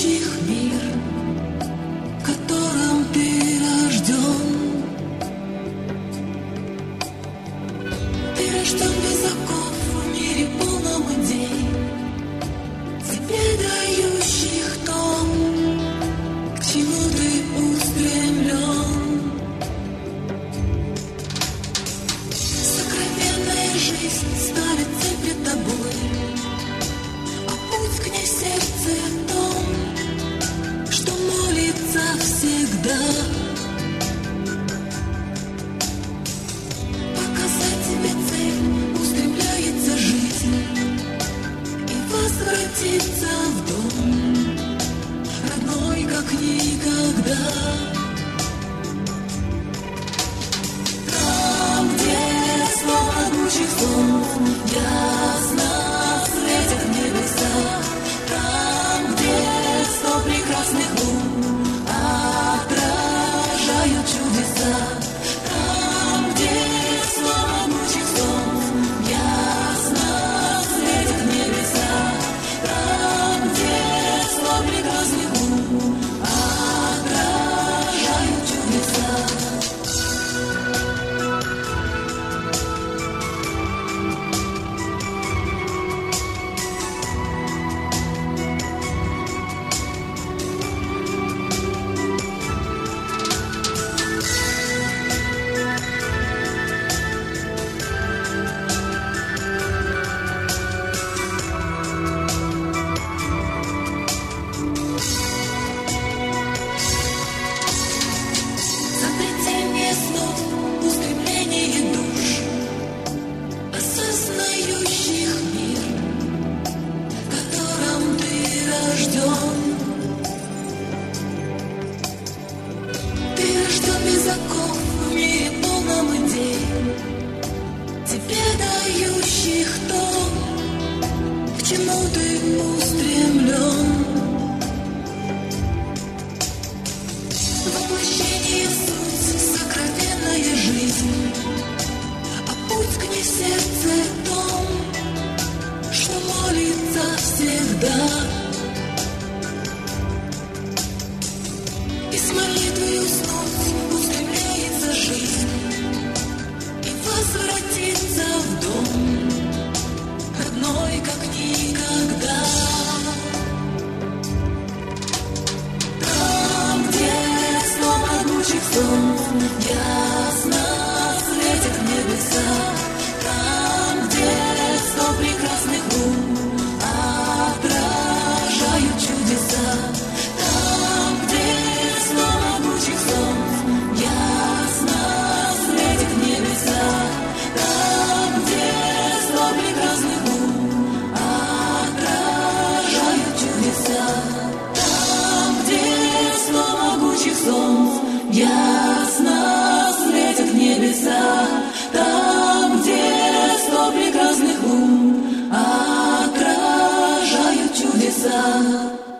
создающих мир, в котором ты рожден. Ты рожден без оков в мире полном идей, тебе дающих то, к чему ты устремлен. Сокровенная жизнь ставит цель пред тобой, а путь к ней сердце в том, что молится всегда. Показать тебе цель устремляется жизнь и возвратиться в дом, родной как никогда. Там, где снова могучих солнц ясно светят небеса, там, где 100 прекрасных лун отражают чудеса, там, где снова могучих солнц ясно светят небеса, там, где 100 прекрасных лун отражают чудеса. Запретение снов, устремление душ, осознающих мир, в котором ты рожден. Ты рожден без оков в мире полном идей, тебе дающих то, к чему ты устремлен. Воплощение суть, сокровенная жизнь, а путь к ней сердце в том, что молится всегда. И с молитвой уснуть устремляется жизнь и возвратиться в дом, родной как никогда. Там, где 100 могучих солнц ясно светят небеса, там, где 100 прекрасных лун отражают чудеса, там, где 100 могучих солнц ясно светят небеса, там, где 100 прекрасных лун отражают чудеса, там, где 100 могучих солнц ясно светят небеса, там, где 100 прекрасных лун отражают чудеса.